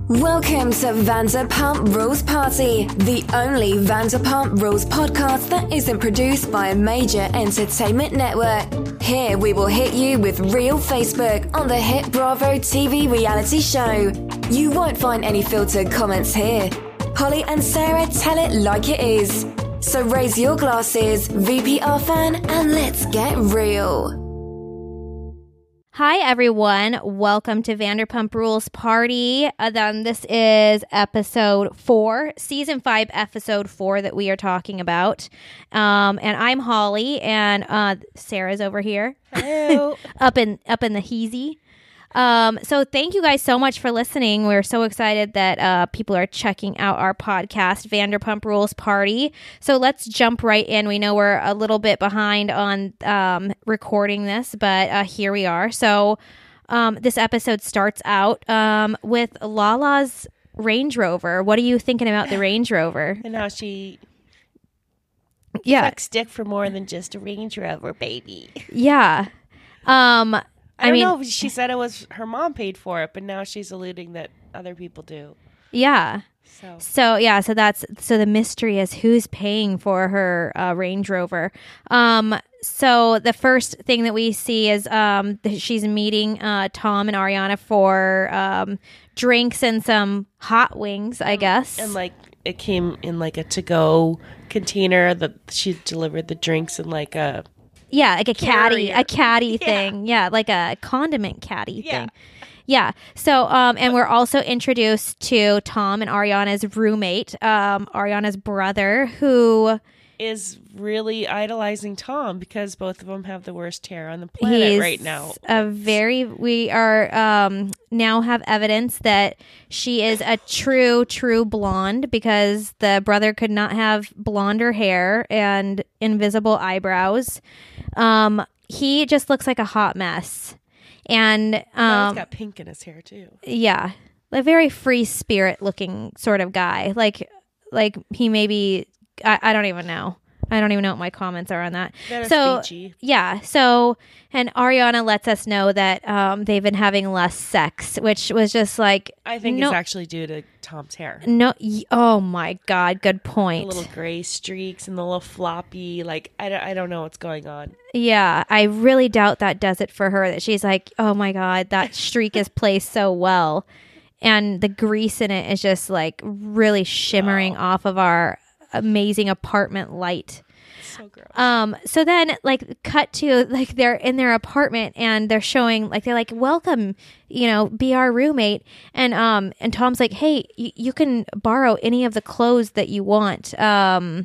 Welcome to Vanderpump Rules Party, the only Vanderpump Rules podcast that isn't produced by a major entertainment network. Here we will hit you with real Facebook on the hit Bravo TV reality show. You won't find any filtered comments here. Holly and Sarah tell it like it is. So raise your glasses, VPR fan, and let's get real. Hi, everyone. Welcome to Vanderpump Rules Party. This is episode 4, season 5, episode 4 that we are talking about. And I'm Holly, and Sarah's over here. Hello. up in the heezy. So thank you guys so much for listening. We're so excited that people are checking out our podcast, Vanderpump Rules Party. So let's jump right in. We know we're a little bit behind on recording this, but here we are. So this episode starts out with Lala's Range Rover. What are you thinking about the Range Rover? And how she sucks dick for more than just a Range Rover, baby. Yeah. I don't know. She said it was her mom paid for it, but now she's alluding that other people do. Yeah. So the mystery is who's paying for her Range Rover. So the first thing that we see is she's meeting Tom and Ariana for drinks and some hot wings, I guess. And it came in like a to-go container that she delivered the drinks in like a... Yeah, like a carrier. caddy thing. Yeah, like a condiment caddy thing. Yeah. So, and we're also introduced to Tom and Ariana's roommate, Ariana's brother, who is really idolizing Tom because both of them have the worst hair on the planet right now. We are now have evidence that she is a true blonde because the brother could not have blonder hair and invisible eyebrows. He just looks like a hot mess. And he's got pink in his hair too. Yeah. A very free spirit looking sort of guy. Like he maybe I don't even know. I don't even know what my comments are on that. Speechy. Yeah. So, and Ariana lets us know that they've been having less sex, which was just like... I think it's actually due to Tom's hair. No. Oh my God. Good point. The little gray streaks and the little floppy, I don't know what's going on. Yeah. I really doubt that does it for her, that she's like, oh my God, that streak is placed so well. And the grease in it is just like really shimmering off of our amazing apartment light. So gross. So then cut to they're in their apartment and they're showing they're like, welcome, be our roommate. And Tom's like, hey, you can borrow any of the clothes that you want. I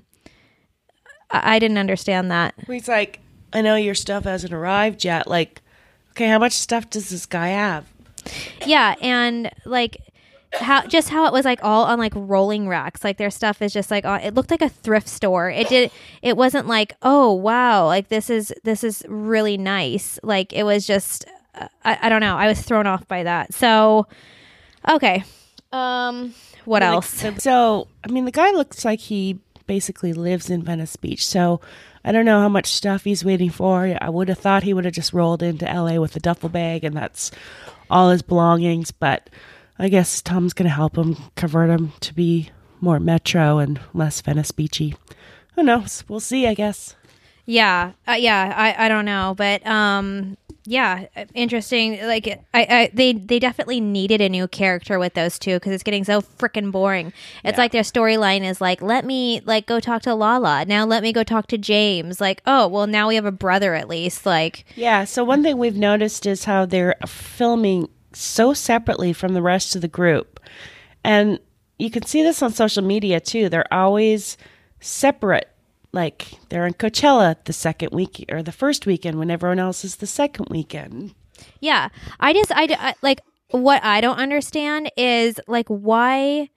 didn't understand that. He's like, I know your stuff hasn't arrived yet. Okay, how much stuff does this guy have? Yeah. And how it was all on rolling racks, their stuff is just it looked like a thrift store. It wasn't oh wow, this is really nice. It was just I don't know, I was thrown off by that. So okay, what else? So the guy looks like he basically lives in Venice Beach, so I don't know how much stuff he's waiting for. I would have thought he would have just rolled into LA with a duffel bag and that's all his belongings, but I guess Tom's going to help him, convert him to be more metro and less Venice Beachy. Who knows? We'll see, I guess. Yeah. I don't know. But, yeah, interesting. They definitely needed a new character with those two because it's getting so freaking boring. It's their storyline is let me go talk to Lala. Now let me go talk to James. Oh, well, now we have a brother at least. Yeah. So one thing we've noticed is how they're filming so separately from the rest of the group. And you can see this on social media too. They're always separate. They're in Coachella the second week or the first weekend when everyone else is the second weekend. Yeah. I what I don't understand is why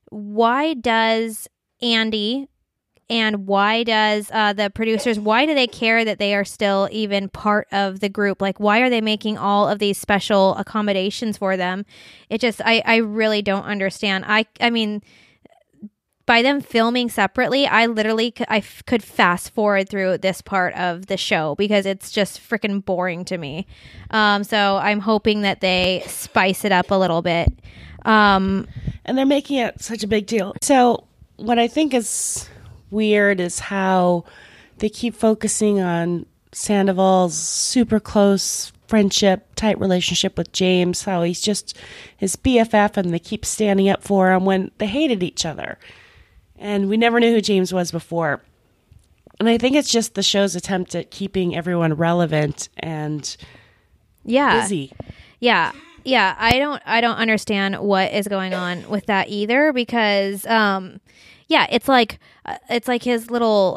does Andy and why does the producers, why do they care that they are still even part of the group? Why are they making all of these special accommodations for them? It just, I really don't understand. I mean, by them filming separately, I literally could fast forward through this part of the show because it's just freaking boring to me. So I'm hoping that they spice it up a little bit. And they're making it such a big deal. So what I think is weird is how they keep focusing on Sandoval's super close friendship, tight relationship with James, how he's just his BFF, and they keep standing up for him when they hated each other. And we never knew who James was before. And I think it's just the show's attempt at keeping everyone relevant and busy. Yeah. Yeah, I don't understand what is going on with that either, because it's like his little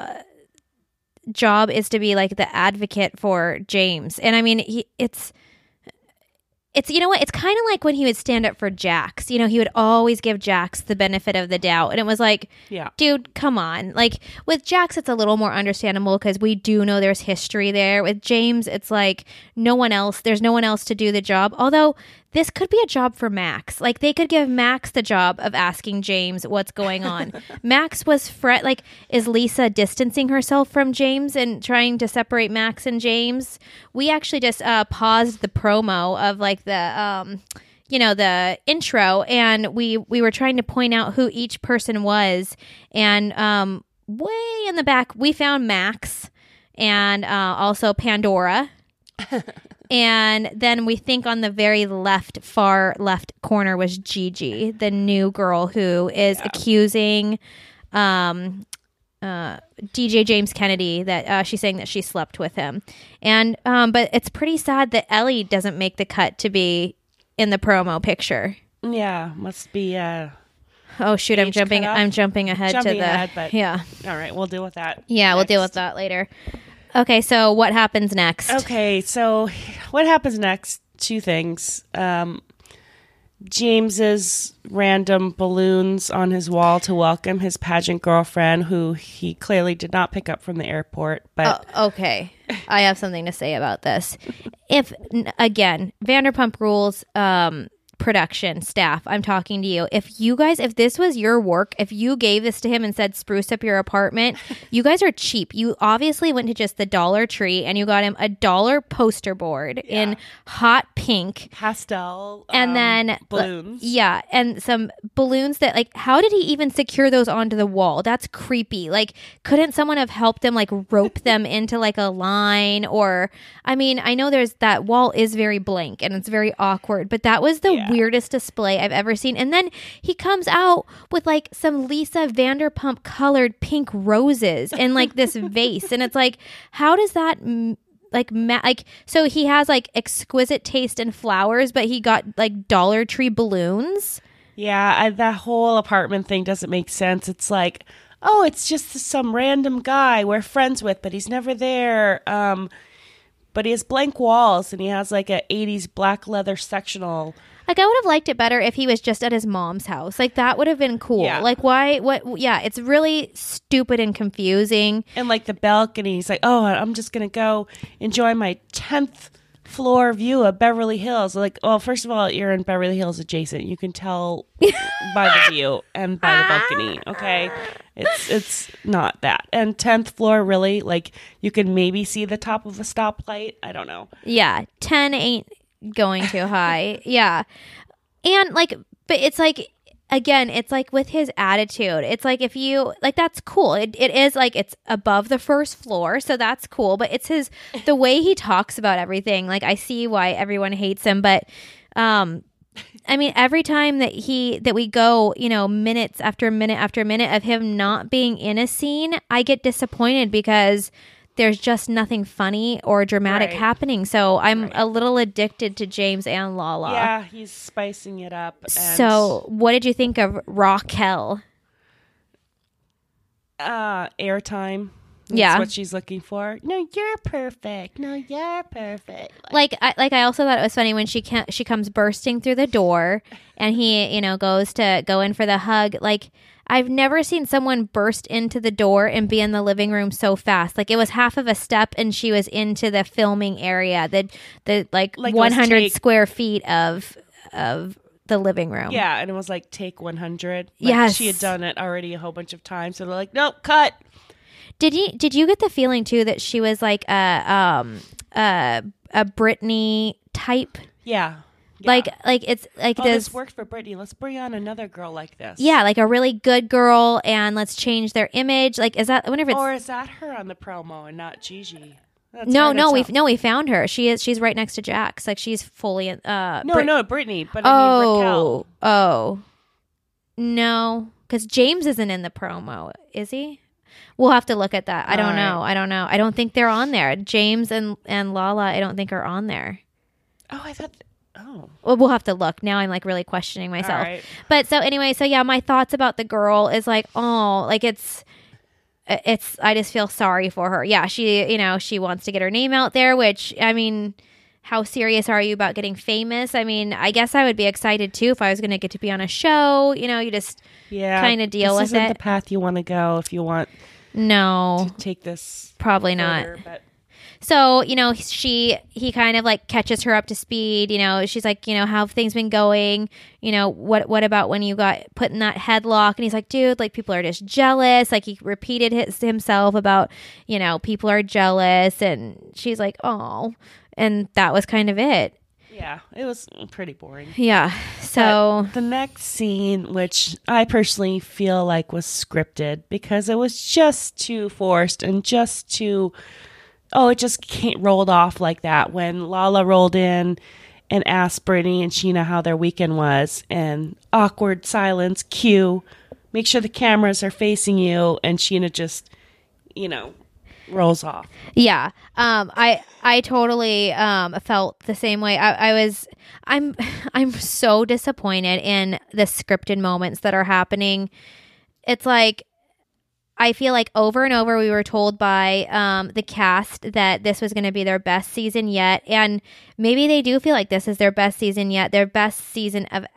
job is to be like the advocate for James. And I mean, it's you know what? It's kind of like when he would stand up for Jax. You know, he would always give Jax the benefit of the doubt. And it was like, dude, come on. Like with Jax, it's a little more understandable because we do know there's history there. With James, it's like there's no one else to do the job. Although this could be a job for Max. Like they could give Max the job of asking James what's going on. Max was is Lisa distancing herself from James and trying to separate Max and James? We actually just paused the promo of like the the intro, and we were trying to point out who each person was, and way in the back we found Max and also Pandora. And then we think on the very far left corner was Gigi, the new girl who is accusing DJ James Kennedy that she's saying that she slept with him. And but it's pretty sad that Ellie doesn't make the cut to be in the promo picture. Yeah, must be oh shoot, I'm jumping ahead yeah. All right, we'll deal with that. Yeah, we'll deal with that later. Okay, so what happens next? Okay, so what happens next? Two things. James's random balloons on his wall to welcome his pageant girlfriend, who he clearly did not pick up from the airport. But okay, I have something to say about this. If again, Vanderpump Rules production staff, I'm talking to you. If this was your work, if you gave this to him and said spruce up your apartment, you guys are cheap. You obviously went to just the Dollar Tree and you got him a $1 poster board in hot pink pastel and then balloons. And some balloons that, like, how did he even secure those onto the wall? That's creepy. Like, couldn't someone have helped him, like, rope them into like a line? Or I mean, I know that wall is very blank and it's very awkward, but that was the weirdest display I've ever seen. And then he comes out with like some Lisa Vanderpump colored pink roses in like this vase, and it's like, how does that so he has like exquisite taste in flowers, but he got like Dollar Tree balloons? That whole apartment thing doesn't make sense. It's like, oh, it's just some random guy we're friends with, but he's never there. But he has blank walls, and he has like a 80s black leather sectional. Like, I would have liked it better if he was just at his mom's house. Like, that would have been cool. Yeah. Like, why? What? Yeah, it's really stupid and confusing. And like the balcony, he's like, oh, I'm just going to go enjoy my 10th floor view of Beverly Hills. Like, well, first of all, you're in Beverly Hills adjacent. You can tell by the view and by the balcony, okay? It's not that. And 10th floor, really? Like, you can maybe see the top of a stoplight? I don't know. Yeah, 10 ain't going too high. Yeah. And like, but it's like, again, it's like with his attitude, it's like, if you like, that's cool. It is like, it's above the first floor, so that's cool. But it's the way he talks about everything. Like, I see why everyone hates him, but I mean, every time that we go, minutes after minute after minute of him not being in a scene, I get disappointed because there's just nothing funny or dramatic happening. So I'm a little addicted to James and Lala. Yeah, he's spicing it up. So what did you think of Raquel? Airtime. That's what she's looking for. No, you're perfect. No, you're perfect. I also thought it was funny when she comes bursting through the door and he, goes to go in for the hug. Like, I've never seen someone burst into the door and be in the living room so fast. Like, it was half of a step and she was into the filming area, the 100 square feet of the living room. Yeah, and it was like take 100. Yes. She had done it already a whole bunch of times. So they're like, nope, cut. Did you get the feeling too that she was like a Britney type? Yeah. Like it's like this worked for Britney. Let's bring on another girl like this. Yeah, like a really good girl, and let's change their image. Like, is that? I wonder if it's, or is that her on the promo and not Gigi? That's no, we found her. She's right next to Jax. Like she's fully Britney, but I mean Raquel. Oh, no, because James isn't in the promo, is he? We'll have to look at that. I don't know. I don't think they're on there. James and Lala, I don't think are on there. Oh, I thought. Oh. Well, we'll have to look. Now I'm like really questioning myself. Right. But so anyway, so yeah, my thoughts about the girl is like, oh, like it's I just feel sorry for her. Yeah, she wants to get her name out there, which I mean, how serious are you about getting famous? I mean, I guess I would be excited too if I was going to get to be on a show. You just kind of deal with this isn't it. The path you want to go if you want to take this. Probably further, not. but. So, he kind of like catches her up to speed. She's like, how have things been going? What about when you got put in that headlock? And he's like, dude, like people are just jealous. Like he repeated himself about, people are jealous. And she's like, oh, and that was kind of it. Yeah, it was pretty boring. Yeah. So but the next scene, which I personally feel like was scripted because it was just too forced and just too... Oh, it just rolled off like that when Lala rolled in and asked Brittany and Sheena how their weekend was, and awkward silence, cue, make sure the cameras are facing you, and Sheena just, rolls off. Yeah. I totally felt the same way. I'm so disappointed in the scripted moments that are happening. It's like I feel like over and over we were told by the cast that this was going to be their best season yet, and maybe they do feel like this is their best season yet, their best season of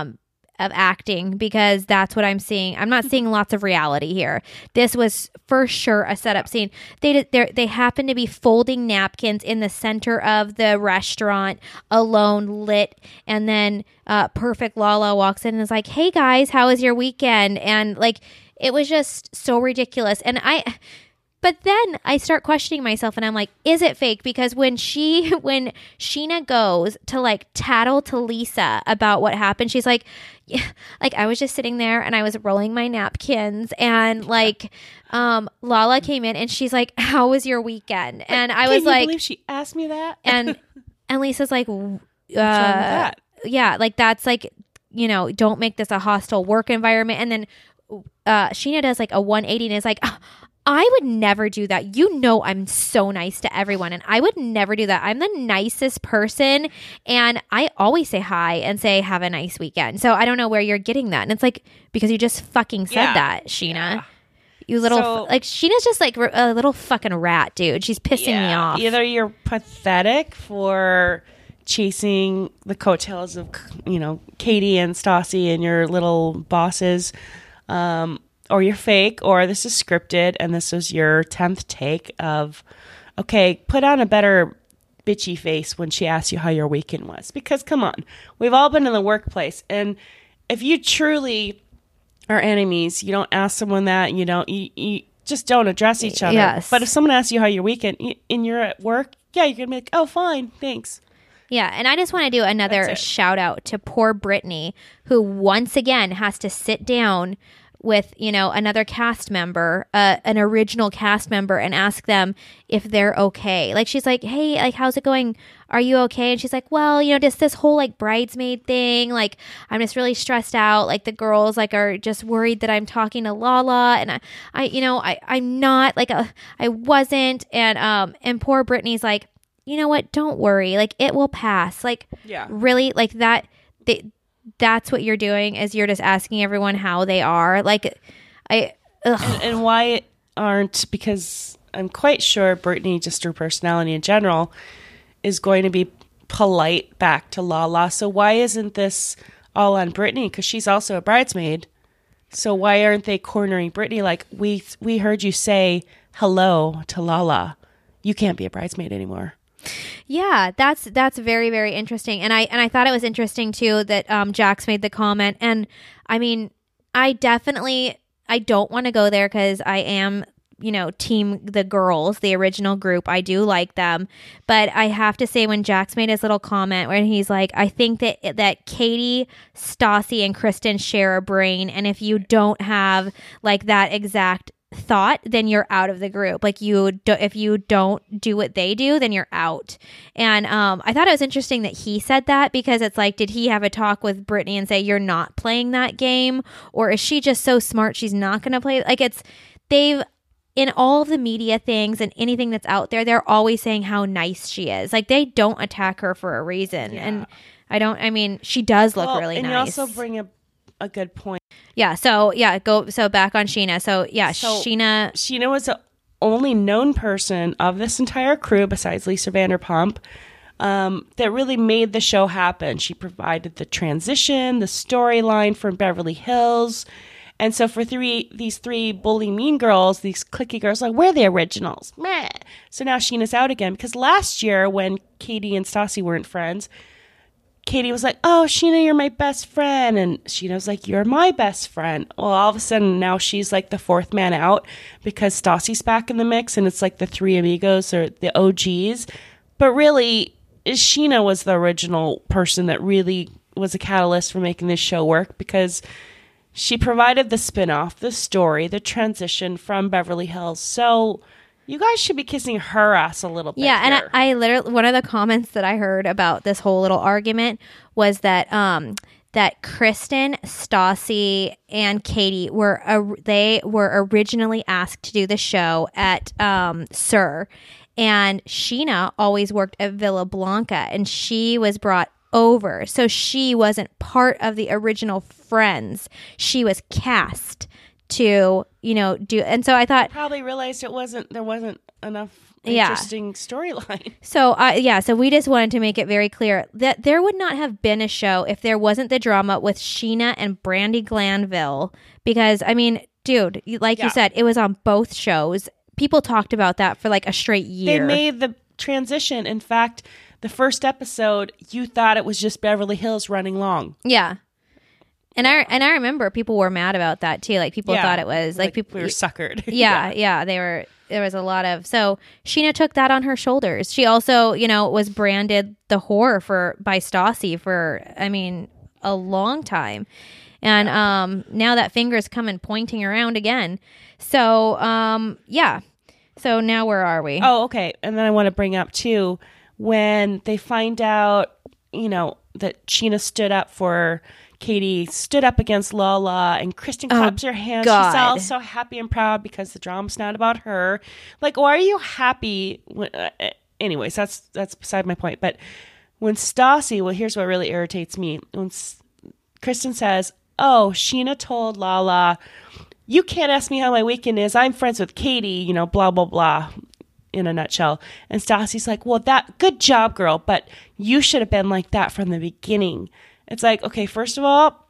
acting, because that's what I'm seeing. I'm not seeing lots of reality here. This was for sure a setup scene. They happen to be folding napkins in the center of the restaurant, alone, lit, and then Perfect Lala walks in and is like, "Hey guys, how was your weekend?" And like. It was just so ridiculous. But then I start questioning myself and I'm like, is it fake? Because when Sheena goes to like tattle to Lisa about what happened, she's like, yeah, like I was just sitting there and I was rolling my napkins and like, Lala came in and she's like, how was your weekend? And I was like, can you believe she asked me that? and Lisa's like, what's wrong with that? Yeah, like that's like, don't make this a hostile work environment. And then Sheena does like a 180 and is like, I would never do that. I'm so nice to everyone and I would never do that. I'm the nicest person and I always say hi and say have a nice weekend. So I don't know where you're getting that. And it's like, because you just fucking said that, Sheena. Yeah. You little, like Sheena's just like a little fucking rat, dude. She's pissing me off. Either you're pathetic for chasing the coattails of, Katie and Stassi and your little bosses, or you're fake, or this is scripted, and this was your 10th take of, okay, put on a better bitchy face when she asks you how your weekend was. Because, come on, we've all been in the workplace, and if you truly are enemies, you don't ask someone that, you just don't address each other. Yes. But if someone asks you how your weekend, and you're at work, yeah, you're going to be like, oh, fine, thanks. Yeah, and I just want to do another shout out to poor Brittany, who once again has to sit down with, another cast member, an original cast member, and ask them if they're okay. Like, she's like, hey, like, how's it going? Are you okay? And she's like, well, just this whole, like, bridesmaid thing. Like, I'm just really stressed out. Like, the girls, like, are just worried that I'm talking to Lala. And I'm not, like, I wasn't. And poor Brittany's like, you know what? Don't worry. Like, it will pass. Like, yeah. Really, like, that's what you're doing is you're just asking everyone how they are. Like, and why aren't, because I'm quite sure Brittany, just her personality in general, is going to be polite back to Lala. So why isn't this all on Brittany? Because she's also a bridesmaid. So why aren't they cornering Brittany? Like, we heard you say hello to Lala. You can't be a bridesmaid anymore. Yeah, that's very, very interesting. And I thought it was interesting too that Jax made the comment. And I mean, I don't want to go there because I am team the girls, the original group. I do like them. But I have to say, when Jax made his little comment where he's like, I think that Katie, Stassi, and Kristen share a brain. And if you don't have like that exact thought, then you're out of the group. Like if you don't do what they do, then you're out. And I thought it was interesting that he said that, because it's like, did he have a talk with Brittany and say, you're not playing that game? Or is she just so smart she's not going to play? Like, they've, in all of the media things and anything that's out there, they're always saying how nice she is. Like, they don't attack her for a reason. Yeah. And she does look really nice. And you also bring up a good point. Yeah. So back on Scheana. So Scheana was the only known person of this entire crew besides Lisa Vanderpump that really made the show happen. She provided the transition, the storyline from Beverly Hills. And so for these three bully mean girls, these cliquey girls, like, we're the originals. Meh. So now Scheana's out again, because last year when Katie and Stassi weren't friends, Katie was like, oh, Scheana, you're my best friend. And Scheana was like, you're my best friend. Well, all of a sudden now she's like the fourth man out because Stassi's back in the mix, and it's like the three amigos or the OGs. But really, Scheana was the original person that really was a catalyst for making this show work, because she provided the spinoff, the story, the transition from Beverly Hills. So you guys should be kissing her ass a little bit. Yeah, here. and I literally, one of the comments that I heard about this whole little argument was that that Kristen, Stassi, and Katie were originally asked to do the show at SUR, and Scheana always worked at Villa Blanca, and she was brought over, so she wasn't part of the original Friends. She was cast to do, and so I thought probably realized there wasn't enough interesting storyline. So so we just wanted to make it very clear that there would not have been a show if there wasn't the drama with Scheana and Brandi Glanville, because I mean, dude, like you said, it was on both shows. People talked about that for like a straight year. They made the transition. In fact, the first episode, you thought it was just Beverly Hills running long. Yeah. And I remember people were mad about that too. Like, people thought it was like people, we were suckered. Yeah, they were. There was a lot of, so Scheana took that on her shoulders. She also, was branded the whore by Stassi for, I mean, a long time. And now that finger's coming pointing around again. So So now where are we? Oh, okay. And then I want to bring up too, when they find out, that Scheana stood up for Katie, stood up against Lala, and Kristen claps her hands. God. She's all so happy and proud because the drama's not about her. Like, why are you happy? Anyways, that's beside my point. But when Stassi, well, here's what really irritates me. When Kristen says, oh, Scheana told Lala, you can't ask me how my weekend is. I'm friends with Katie, blah, blah, blah, in a nutshell. And Stassi's like, well, good job, girl, but you should have been like that from the beginning. It's like, okay, first of all,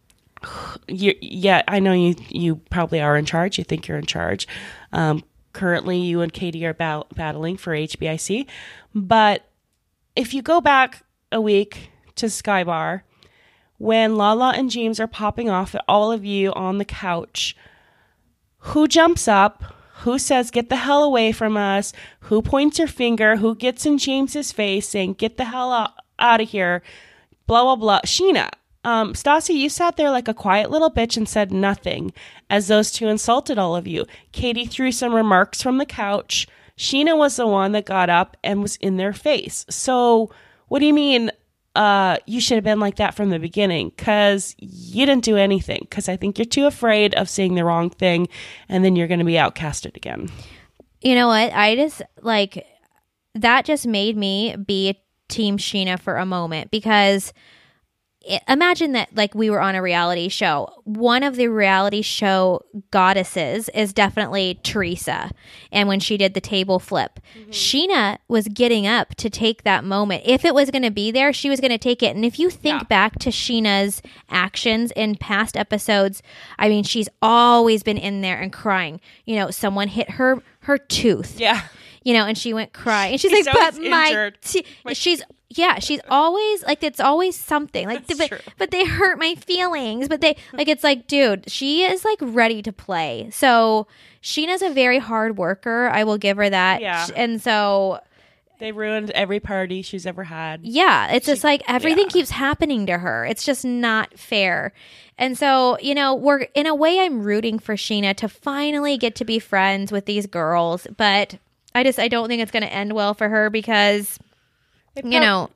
I know you probably are in charge. You think you're in charge. Currently, you and Katie are battling for HBIC. But if you go back a week to Skybar, when Lala and James are popping off at all of you on the couch, who jumps up? Who says, get the hell away from us? Who points your finger? Who gets in James's face saying, get the hell out of here? Blah, blah, blah. Scheana. Stassi, you sat there like a quiet little bitch and said nothing as those two insulted all of you. Katie threw some remarks from the couch. Scheana was the one that got up and was in their face. So what do you mean you should have been like that from the beginning? Because you didn't do anything. Because I think you're too afraid of saying the wrong thing, and then you're going to be outcasted again. You know what? I just, that just made me be Team Scheana for a moment, because imagine that we were on a reality show. One of the reality show goddesses is definitely Teresa, and when she did the table flip, Scheana was getting up to take that moment. If it was going to be there, she was going to take it. And if you think back to Sheena's actions in past episodes, I mean, she's always been in there and crying. Someone hit her tooth. Yeah. And she went crying. And she's like, but my Yeah, she's always like, it's always something like, but they hurt my feelings. But they like, it's like, dude, she is like ready to play. So Sheena's a very hard worker. I will give her that. Yeah. And so they ruined every party she's ever had. Yeah, it's just like everything keeps happening to her. It's just not fair. And so, you know, we're in a way, I'm rooting for Sheena to finally get to be friends with these girls, but I don't think it's going to end well for her because, you know,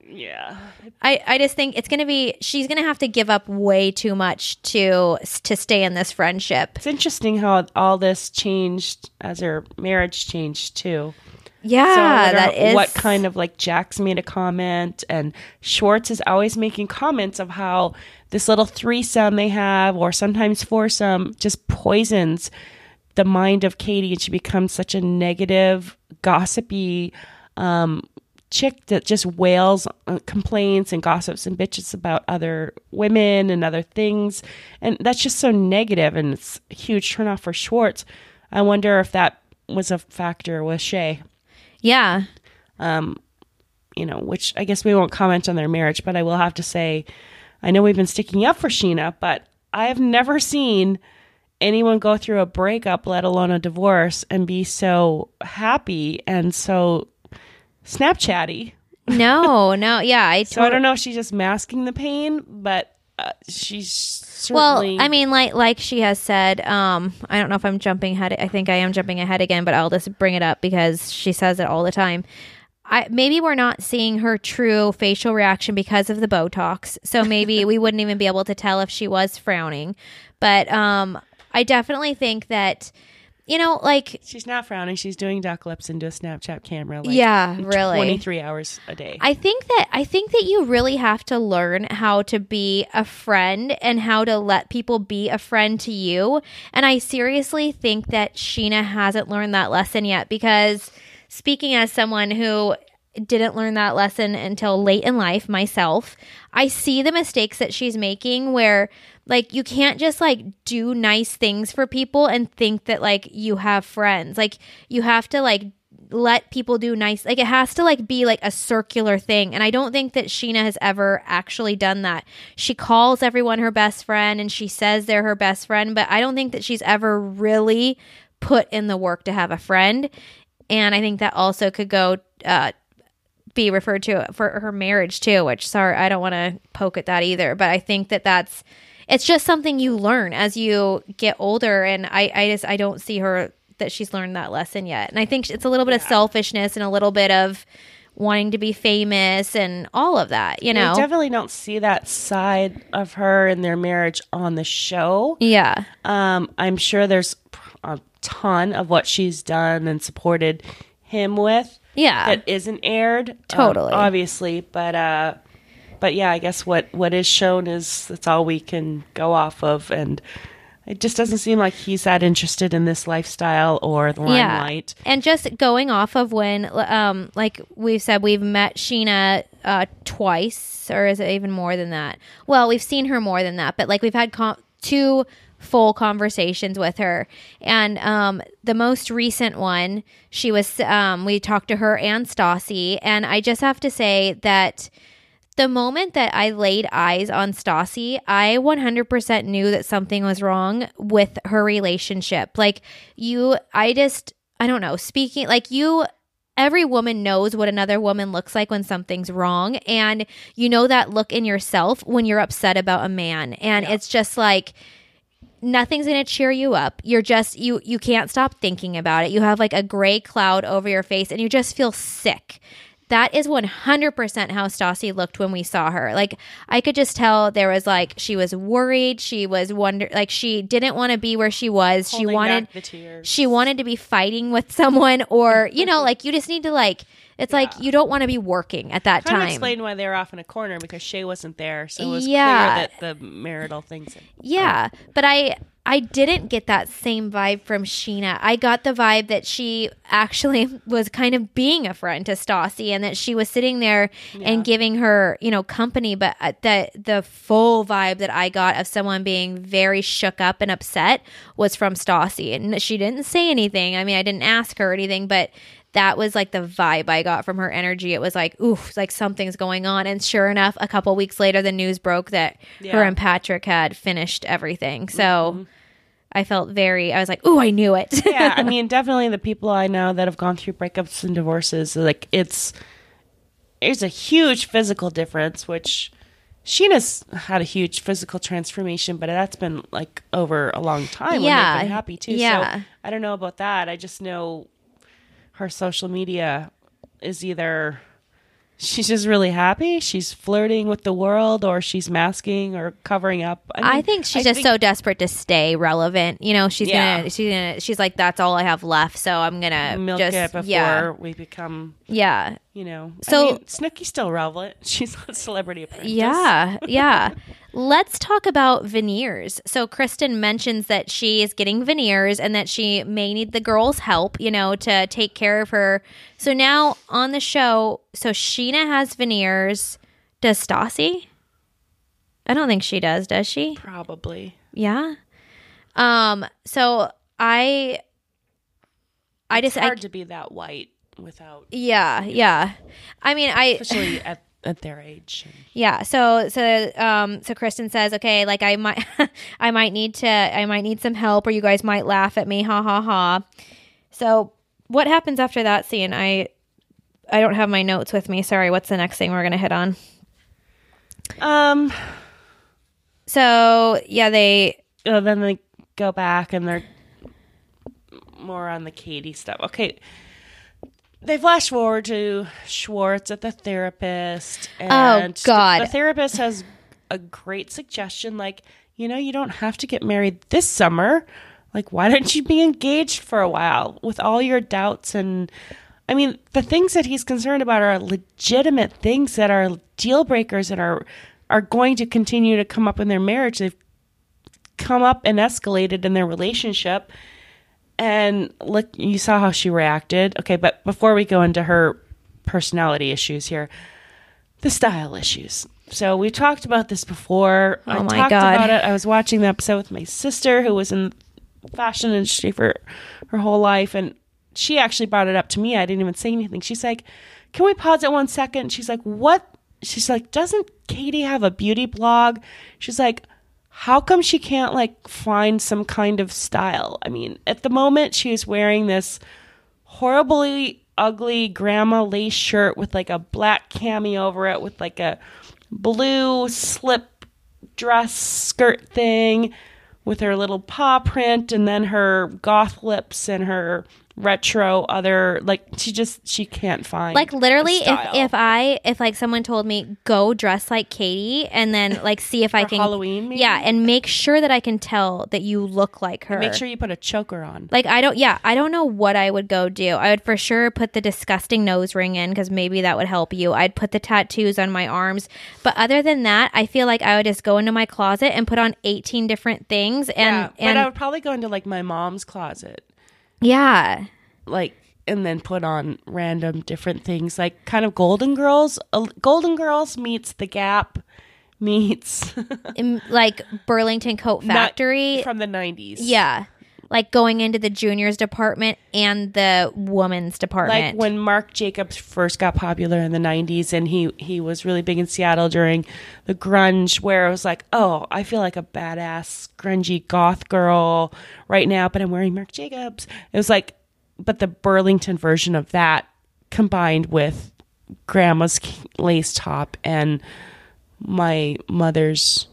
I just think it's going to be, she's going to have to give up way too much to stay in this friendship. It's interesting how all this changed as her marriage changed too. Yeah, so that is what kind of like Jax made a comment, and Schwartz is always making comments of how this little threesome they have, or sometimes foursome, just poisons the mind of Katie, and she becomes such a negative, gossipy chick that just wails, complains, and gossips and bitches about other women and other things, and that's just so negative, and it's a huge turnoff for Schwartz. I wonder if that was a factor with Shay. Yeah. You know, which I guess we won't comment on their marriage, but I will have to say, I know we've been sticking up for Sheena, but I have never seen anyone go through a breakup, let alone a divorce, and be so happy and so Snapchatty. No. Yeah. So I don't know if she's just masking the pain, but she's certainly... Well, I mean, like she has said, I don't know if I'm jumping ahead. I think I am jumping ahead again, but I'll just bring it up because she says it all the time. Maybe we're not seeing her true facial reaction because of the Botox. So maybe we wouldn't even be able to tell if she was frowning. But I definitely think that, you know, like... She's not frowning. She's doing duck lips into a Snapchat camera. Like, yeah, really. 23 hours a day. I think that you really have to learn how to be a friend and how to let people be a friend to you. And I seriously think that Sheena hasn't learned that lesson yet, because speaking as someone who didn't learn that lesson until late in life myself, I see the mistakes that she's making where, like, you can't just like do nice things for people and think that like you have friends. Like, you have to like let people do nice, like it has to like be like a circular thing. And I don't think that Sheena has ever actually done that. She calls everyone her best friend and she says they're her best friend, but I don't think that she's ever really put in the work to have a friend. And I think that also could go be referred to for her marriage too, which, sorry, I don't want to poke at that either, but I think that it's just something you learn as you get older. And I don't see her that she's learned that lesson yet. And I think it's a little bit of selfishness and a little bit of wanting to be famous and all of that, you know. I definitely don't see that side of her in their marriage on the show. Yeah. I'm sure there's a ton of what she's done and supported him with. Yeah. That isn't aired. Totally. Obviously. But yeah, I guess what is shown that's all we can go off of. And it just doesn't seem like he's that interested in this lifestyle or the limelight. Yeah. And just going off of when, like we've said, we've met Sheena twice, or is it even more than that? Well, we've seen her more than that, but like we've had two full conversations with her. And the most recent one, she was we talked to her and Stassi, and I just have to say that the moment that I laid eyes on Stassi, I 100% knew that something was wrong with her relationship. Like, I don't know, speaking, like, every woman knows what another woman looks like when something's wrong. And you know that look in yourself when you're upset about a man. And it's just like, nothing's going to cheer you up. You're just, you can't stop thinking about it. You have like a gray cloud over your face and you just feel sick. That is 100% how Stassi looked when we saw her. Like, I could just tell there was like, she was worried. She was like, she didn't want to be where she was. She wanted to be fighting with someone, or, you know, like, you just need to like, it's like, you don't want to be working at that time. Kind of explain why they were off in a corner, because Shay wasn't there. So it was clear that the marital things. Yeah. But I didn't get that same vibe from Sheena. I got the vibe that she actually was kind of being a friend to Stassi, and that she was sitting there and giving her, you know, company. But the full vibe that I got of someone being very shook up and upset was from Stassi. And she didn't say anything. I mean, I didn't ask her or anything, but that was like the vibe I got from her energy. It was like, oof, like something's going on. And sure enough, a couple weeks later, the news broke that her and Patrick had finished everything. So I felt I was like, ooh, I knew it. Yeah, I mean, definitely the people I know that have gone through breakups and divorces, like there's a huge physical difference, which Sheena's had a huge physical transformation, but that's been like over a long time when they've been happy too. Yeah. So I don't know about that. I just know her social media is either she's just really happy, she's flirting with the world, or she's masking or covering up. I think she's so desperate to stay relevant. You know, she's like, that's all I have left, so I'm gonna milk it before we become you know. So I mean, Snooki's still relevant. She's a celebrity apprentice. Yeah. Let's talk about veneers. So Kristen mentions that she is getting veneers and that she may need the girls' help, you know, to take care of her. So now on the show, so Sheena has veneers. Does Stassi? I don't think she does she? Probably. Yeah. So it's hard to be that white without. Yeah. I mean, especially at their age. Yeah. So Kristen says, okay, like I might need some help, or you guys might laugh at me. Ha ha ha. So what happens after that scene? I don't have my notes with me. Sorry. What's the next thing we're going to hit on? So yeah, then they go back and they're more on the Katie stuff. Okay. They flash forward to Schwartz at the therapist. And oh, God. The therapist has a great suggestion. Like, you know, you don't have to get married this summer. Like, why don't you be engaged for a while with all your doubts? And I mean, the things that he's concerned about are legitimate things that are deal breakers and are going to continue to come up in their marriage. They've come up and escalated in their relationship. And look, you saw how she reacted. Okay, but before we go into her personality issues here, the style issues. So we talked about this before. Oh I my talked God. about it. I was watching the episode with my sister, who was in the fashion industry for her whole life, and she actually brought it up to me. I didn't even say anything. She's like, "Can we pause it 1 second?" She's like, "What?" She's like, "Doesn't Katie have a beauty blog?" She's like, how come she can't like find some kind of style? I mean, at the moment she was wearing this horribly ugly grandma lace shirt with like a black cami over it with like a blue slip dress skirt thing with her little paw print and then her goth lips and her retro other, like she can't find, like, literally if like someone told me go dress like Katie and then like see if I can Halloween maybe? Yeah, and make sure that I can tell that you look like her. And make sure you put a choker on. Like I don't know what I would go do. I would for sure put the disgusting nose ring in because maybe that would help you. I'd put the tattoos on my arms, but other than that, I feel like I would just go into my closet and put on 18 different things and but I would probably go into like my mom's closet. Yeah. Like, and then put on random different things, like kind of Golden Girls. Golden Girls meets The Gap meets... like Burlington Coat Factory. From the 90s. Yeah. Like going into the juniors department and the women's department. Like when Marc Jacobs first got popular in the 90s and he was really big in Seattle during the grunge, where it was like, oh, I feel like a badass grungy goth girl right now, but I'm wearing Marc Jacobs. It was like, but the Burlington version of that combined with grandma's lace top and my mother's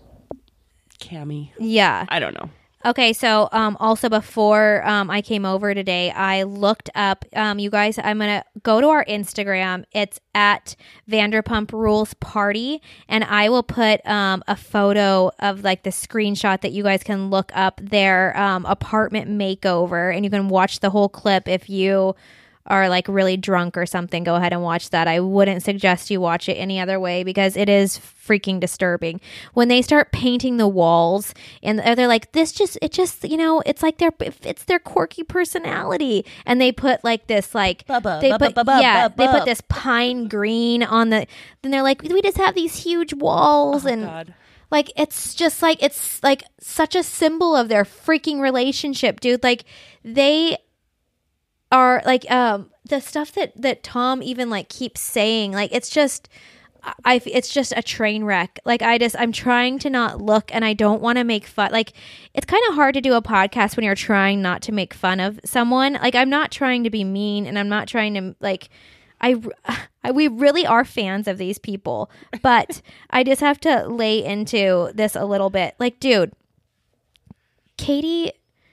cami. Yeah. I don't know. Okay, so also before I came over today, I looked up, you guys, I'm going to go to our Instagram. It's at Vanderpump Rules Party, and I will put a photo of like the screenshot that you guys can look up their apartment makeover, and you can watch the whole clip if you are like really drunk or something. Go ahead and watch that. I wouldn't suggest you watch it any other way because it is freaking disturbing when they start painting the walls and they're like, it just you know, it's like it's their quirky personality, and they put like this like they put this pine green on the, then they're like, we just have these huge walls God. Like it's just like, it's like such a symbol of their freaking relationship, dude. Like are like the stuff that Tom even like keeps saying, like it's just it's just a train wreck. Like I'm trying to not look, and I don't want to make fun. Like it's kind of hard to do a podcast when you're trying not to make fun of someone. Like I'm not trying to be mean, and I'm not trying to like we really are fans of these people, but I just have to lay into this a little bit. Like, dude, Katie,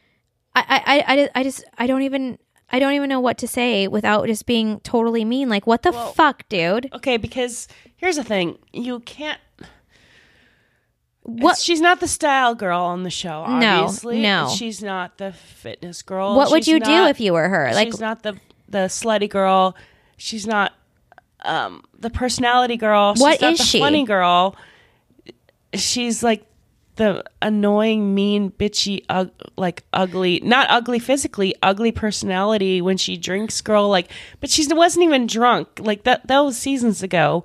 I don't even know what to say without just being totally mean. Like, what the fuck, dude? Okay, because here's the thing. You can't... What? She's not the style girl on the show, obviously. No. She's not the fitness girl. What would you do if you were her? Like, she's not the slutty girl. She's not the personality girl. She's what not is the she? Funny girl. She's like the annoying, mean, bitchy, like ugly, not ugly physically, ugly personality when she drinks girl. Like, but she wasn't even drunk. Like that was seasons ago.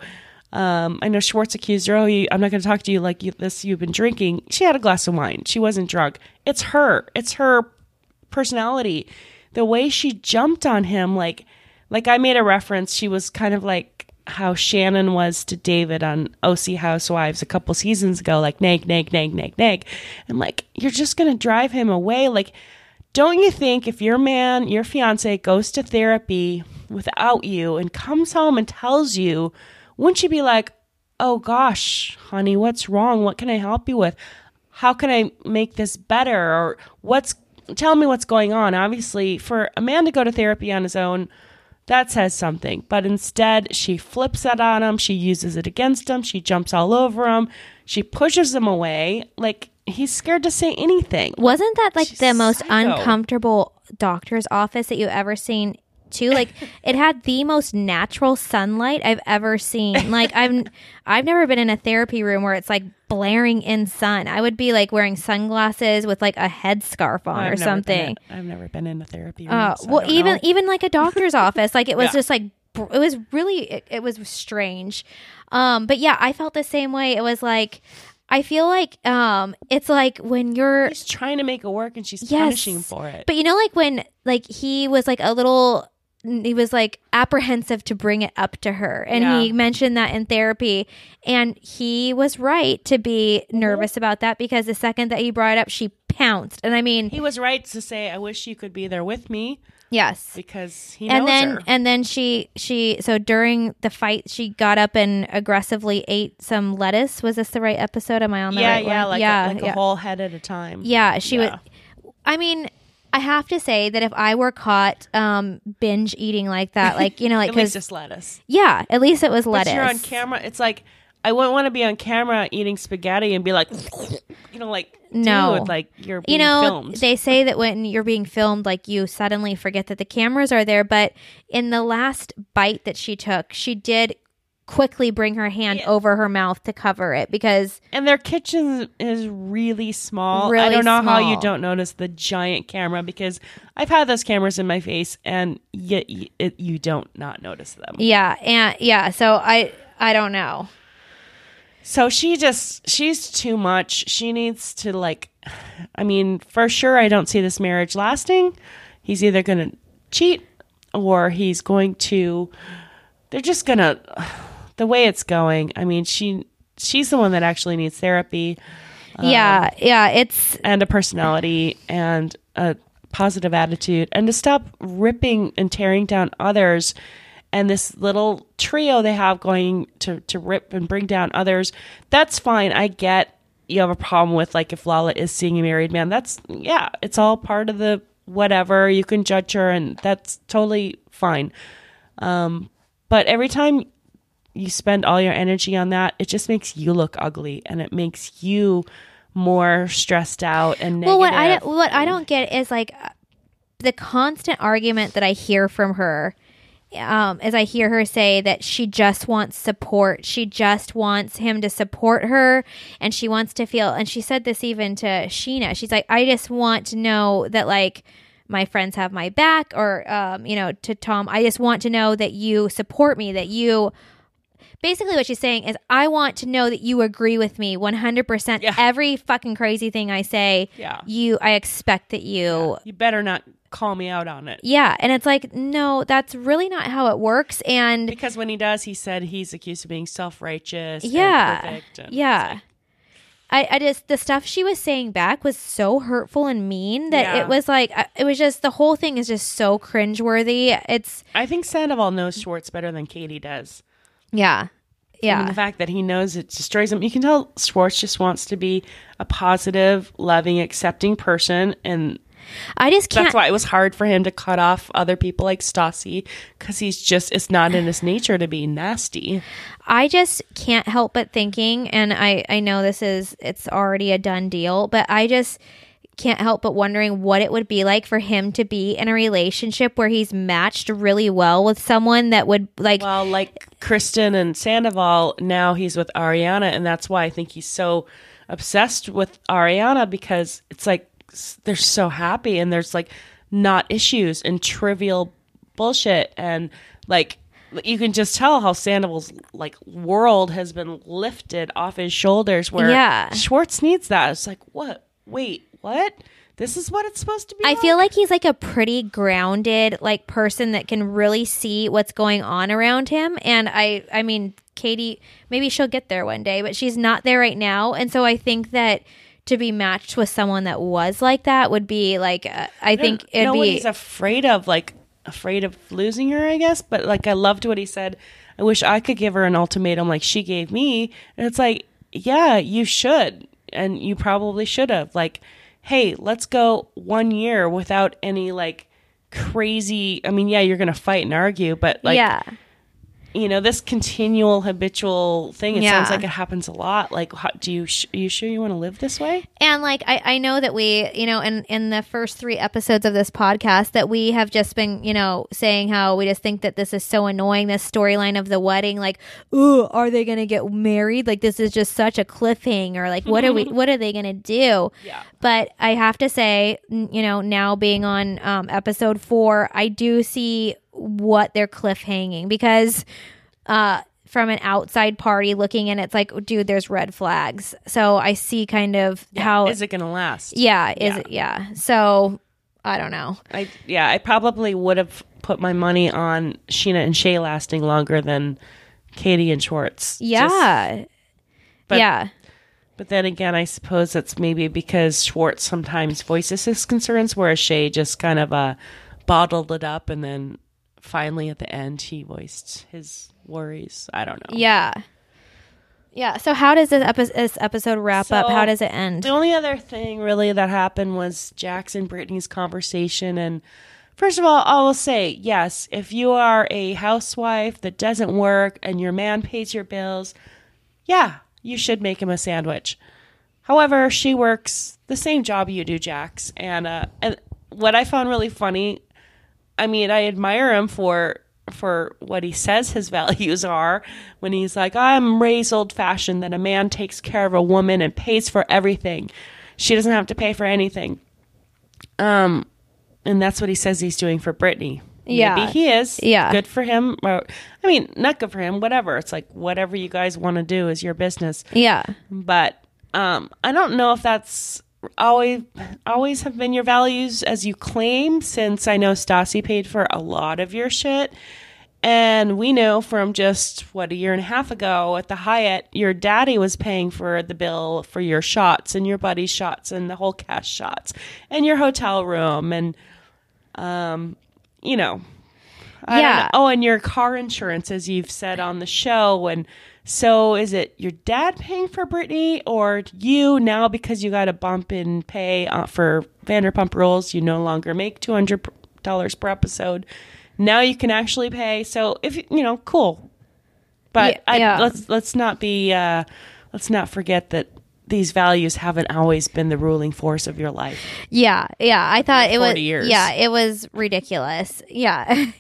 I know Schwartz accused her, I'm not going to talk to you like you've been drinking. She had a glass of wine. She wasn't drunk. It's her personality. The way she jumped on him, like I made a reference. She was kind of like how Shannon was to David on OC Housewives a couple seasons ago, like nag. And like, you're just going to drive him away. Like, don't you think if your fiance goes to therapy without you and comes home and tells you, wouldn't you be like, oh gosh, honey, what's wrong? What can I help you with? How can I make this better? Or tell me what's going on. Obviously, for a man to go to therapy on his own, that says something. But instead, she flips that on him. She uses it against him. She jumps all over him. She pushes him away. Like, he's scared to say anything. Wasn't that like She's the most psycho. uncomfortable doctor's office that you've ever seen too? Like, it had the most natural sunlight I've ever seen. Like, I've never been in a therapy room where it's like blaring in sun. I would be like wearing sunglasses with like a headscarf on or something. I've never been in a therapy room. So well, even like a doctor's office, like it was Yeah. just like it was really it was strange. But yeah, I felt the same way. It was like, I feel like it's like when you're He's trying to make it work and she's punishing him for it. But you know, like when like he was like he was like apprehensive to bring it up to her, and he mentioned that in therapy, and he was right to be nervous about that, because the second that he brought it up, she pounced. And I mean, he was right to say, I wish you could be there with me. Yes, because he knows her. And then she so during the fight, she got up and aggressively ate some lettuce. Was this the right episode? Am I on the right one? Like a whole head at a time. Yeah, she would. I mean, I have to say that if I were caught binge eating like that, like, you know, like, at least it's lettuce. Yeah, at least it was lettuce. But you're on camera. It's like, I wouldn't want to be on camera eating spaghetti and be like, you know, like, no, dude, like you're being filmed. They say that when you're being filmed, like you suddenly forget that the cameras are there. But in the last bite that she took, she did quickly bring her hand over her mouth to cover it, because and their kitchen is really small. Really I don't know how you small. don't notice the giant camera, because I've had those cameras in my face and yet you don't not notice them. So I don't know. So she's too much. She needs to, like, I mean, for sure, I don't see this marriage lasting. He's either going to cheat or he's going to, they're just going to, the way it's going. I mean, she's the one that actually needs therapy. And a personality and a positive attitude, and to stop ripping and tearing down others. And this little trio they have going to rip and bring down others, that's fine. I get you have a problem with, like, if Lala is seeing a married man. It's all part of the whatever. You can judge her, and that's totally fine. But every time you spend all your energy on that, it just makes you look ugly, and it makes you more stressed out and negative. Well, what I don't get is, like, the constant argument that I hear from her, as I hear her say that she just wants support. She just wants him to support her, and she wants to feel, and she said this even to Sheena. She's like, I just want to know that, like, my friends have my back, or, to Tom, I just want to know that you support me, that you, basically what she's saying is, I want to know that you agree with me 100%. Yeah. Every fucking crazy thing I say, I expect that you You better not call me out on it. Yeah. And it's like, no, that's really not how it works. And Because when he does, he said he's accused of being self-righteous. yeah. And perfect, and Yeah. I just, the stuff she was saying back was so hurtful and mean that it was like, it was just, the whole thing is just so cringeworthy. I think Sandoval knows Schwartz better than Katie does. Yeah. Yeah. I mean, the fact that he knows it destroys him. You can tell Schwartz just wants to be a positive, loving, accepting person. And I just can't. that's why it was hard for him to cut off other people like Stassi, because it's not in his nature to be nasty. I just can't help but thinking, and I know it's already a done deal, but I just can't help but wondering what it would be like for him to be in a relationship where he's matched really well with someone that would like. Well, like Kristen and Sandoval, now he's with Ariana, and that's why I think he's so obsessed with Ariana, because it's like they're so happy and there's like not issues and trivial bullshit, and like you can just tell how Sandoval's like world has been lifted off his shoulders, where Schwartz needs that. It's like, what? Wait, what? This is what it's supposed to be? I feel like he's like a pretty grounded like person that can really see what's going on around him. And I mean, Katie, maybe she'll get there one day, but she's not there right now. And so I think that to be matched with someone that was like that would be like, I think it'd be. He's afraid of losing her, I guess. But like, I loved what he said. I wish I could give her an ultimatum like she gave me. And it's like, yeah, you should. And you probably should have. Like, hey, let's go 1 year without any like crazy. I mean, yeah, you're going to fight and argue, but like, you know, this continual habitual thing, it sounds like it happens a lot. Like, are you sure you want to live this way? And like, I know that we, you know, in the first 3 episodes of this podcast that we have just been, you know, saying how we just think that this is so annoying, this storyline of the wedding, like, ooh, are they going to get married? Like, this is just such a cliffhanger. Like, what are they going to do? Yeah. But I have to say, you know, now being on episode 4, I do see what they're cliffhanging, because from an outside party looking in, it's like, dude, there's red flags. So I see kind of how is it going to last? Yeah. So I don't know. I probably would have put my money on Sheena and Shay lasting longer than Katie and Schwartz. Yeah. But then again, I suppose that's maybe because Schwartz sometimes voices his concerns, whereas Shay just kind of bottled it up, and then finally at the end he voiced his worries. I don't know. Yeah. So how does this episode wrap up? How does it end? The only other thing really that happened was Jax and Brittany's conversation. And first of all, I will say, yes, if you are a housewife that doesn't work and your man pays your bills, yeah, you should make him a sandwich. However, she works the same job you do, Jax. And what I found really funny, I mean, I admire him for what he says his values are, when he's like, I'm raised old-fashioned, that a man takes care of a woman and pays for everything. She doesn't have to pay for anything. And that's what he says he's doing for Brittany. Yeah. Maybe he is. Yeah. Good for him. I mean, not good for him, whatever. It's like, whatever you guys want to do is your business. Yeah. But I don't know if that's always have been your values as you claim, since I know Stassi paid for a lot of your shit. And we know from just, a year and a half ago at the Hyatt, your daddy was paying for the bill for your shots and your buddy's shots and the whole cast shots and your hotel room and, you know. I don't know. Oh, and your car insurance, as you've said on the show. And so is it your dad paying for Brittany, or you now, because you got a bump in pay for Vanderpump Rules, you no longer make $200 per episode. Now you can actually pay. So if you know, cool. But let's not forget that these values haven't always been the ruling force of your life. Yeah. I thought it was 40 years. Yeah, it was ridiculous. Yeah.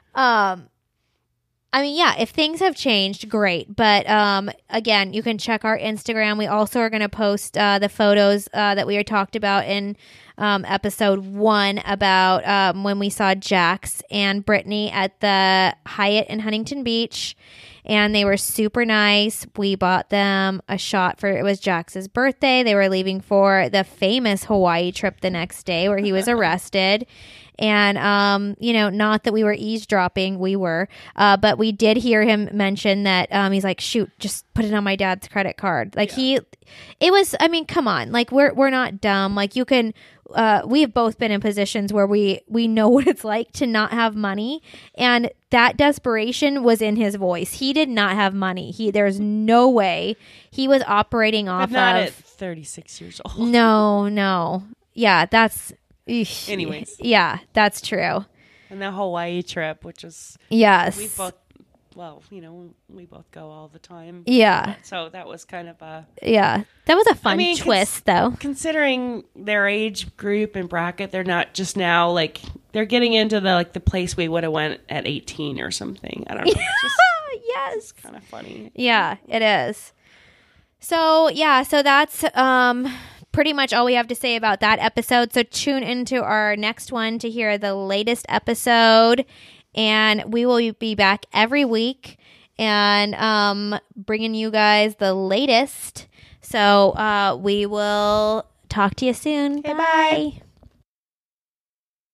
I mean, yeah, if things have changed, great. But again, you can check our Instagram. We also are going to post the photos that we talked about in episode 1 about when we saw Jax and Brittany at the Hyatt in Huntington Beach. and they were super nice. We bought them a shot for, it was Jax's birthday. They were leaving for the famous Hawaii trip the next day where he was arrested. And, you know, not that we were eavesdropping, we were, but we did hear him mention that, he's like, shoot, just put it on my dad's credit card. Like it was, I mean, come on, like we're not dumb. Like you can, we have both been in positions where we know what it's like to not have money. And that desperation was in his voice. He did not have money. There's no way he was operating off But not of at 36 years old. No. Yeah, that's, Anyways. Yeah, that's true. And the Hawaii trip, which is Yes. we both, well, you know, we both go all the time. Yeah. So that was kind of a Yeah. That was a fun twist, though. Considering their age group and bracket, they're not just now like they're getting into the place we would have went at 18 or something. I don't know. It's just, Yes. kind of funny. Yeah, it is. So, yeah, so that's pretty much all we have to say about that episode. So tune into our next one to hear the latest episode. And we will be back every week and bringing you guys the latest. So we will talk to you soon. Okay, bye. bye.